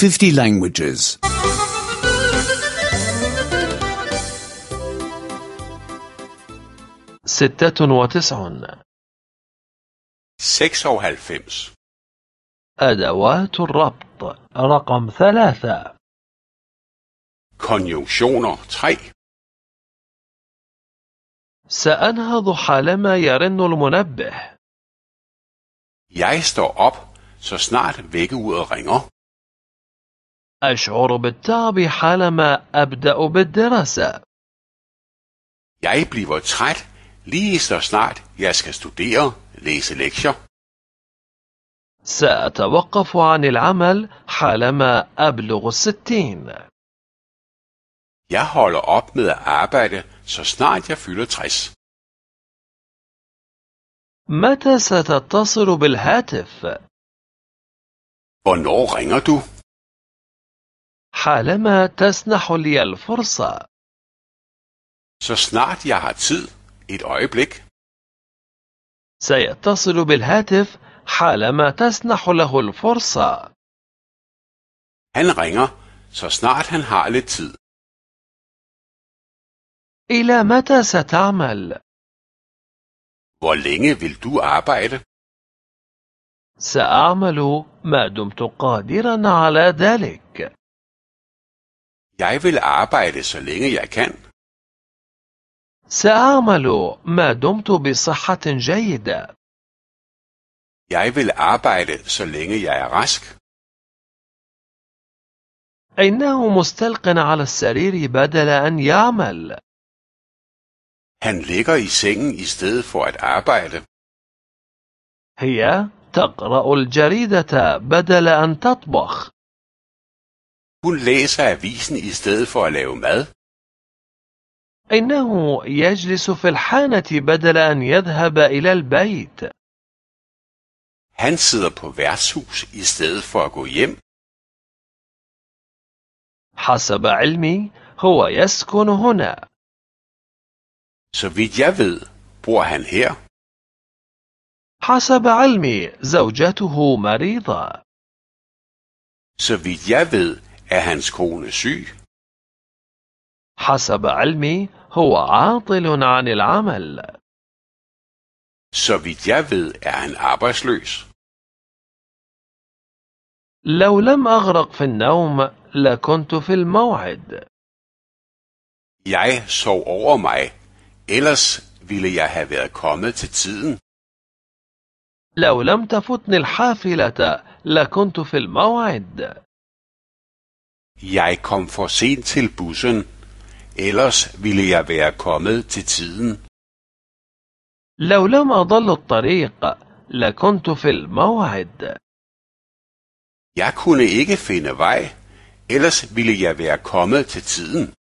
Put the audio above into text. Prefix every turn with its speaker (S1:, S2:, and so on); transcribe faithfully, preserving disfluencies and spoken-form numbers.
S1: fifty languages.
S2: ستة وتسعون.
S3: seksoghalvfems.
S2: أدوات الربط رقم ثلاثة.
S3: Konjunktioner tre.
S2: سأنهض حالما يرن المنبه.
S3: Jeg står op, så snart vækkeuret ringer.
S2: أشعر بالتعب حالما أبدأ بالدراسة.
S3: Jeg bliver træt, lige så snart jeg skal studere, læse lektier.
S2: سأتوقف عن العمل حالما أبلغ الستين.
S3: Jeg holder op med at arbejde, så snart jeg fylder tres.
S2: متى ستتصل بالهاتف؟
S3: Hvornår ringer du?
S2: حالما تسنح لي الفرصة.
S3: Så snart jeg har tid, et øjeblik.
S2: سيتصل بالهاتف حالما تسنح له الفرصة.
S3: Han ringer, så snart han har lidt tid.
S2: إلى متى ستعمل؟
S3: Hvor længe vil du arbejde?
S2: سأعمل ما دمت قادرا على ذلك.
S3: Jeg vil arbejde, så længe jeg kan.
S2: سأعمل ما دمت بصحة جيدة.
S3: Jeg vil arbejde, så længe jeg er rask.
S2: إنه مستلق على السرير بدل أن يعمل.
S3: Han ligger i sengen i stedet for at arbejde.
S2: هي تقرأ الجريدة بدل أن تطبخ.
S3: Hun læser avisen i stedet for at lave mad.
S2: إنه يجلس في الحانة بدل أن يذهب إلى البيت.
S3: Han sidder på værtshus i stedet for at gå hjem.
S2: حسب علمي هو يسكن هنا.
S3: Så vidt jeg ved, bor han her.
S2: حسب علمي زوجته مريضة.
S3: Så vidt jeg ved, er hans kone syg.
S2: حسب علمي هو عاطل عن العمل.
S3: Så vidt jeg ved, er han arbejdsløs.
S2: لو لم أغرق في النوم لكنت في الموعد.
S3: Jeg sov over mig, ellers ville jeg have været kommet til tiden.
S2: لو لم تفتني الحافلة لكنت في الموعد.
S3: Jeg kom for sent til bussen, ellers ville jeg være kommet til tiden.
S2: لو لم أضل الطريق لكنت في الموعد.
S3: Jeg kunne ikke finde vej, ellers ville jeg være kommet til tiden.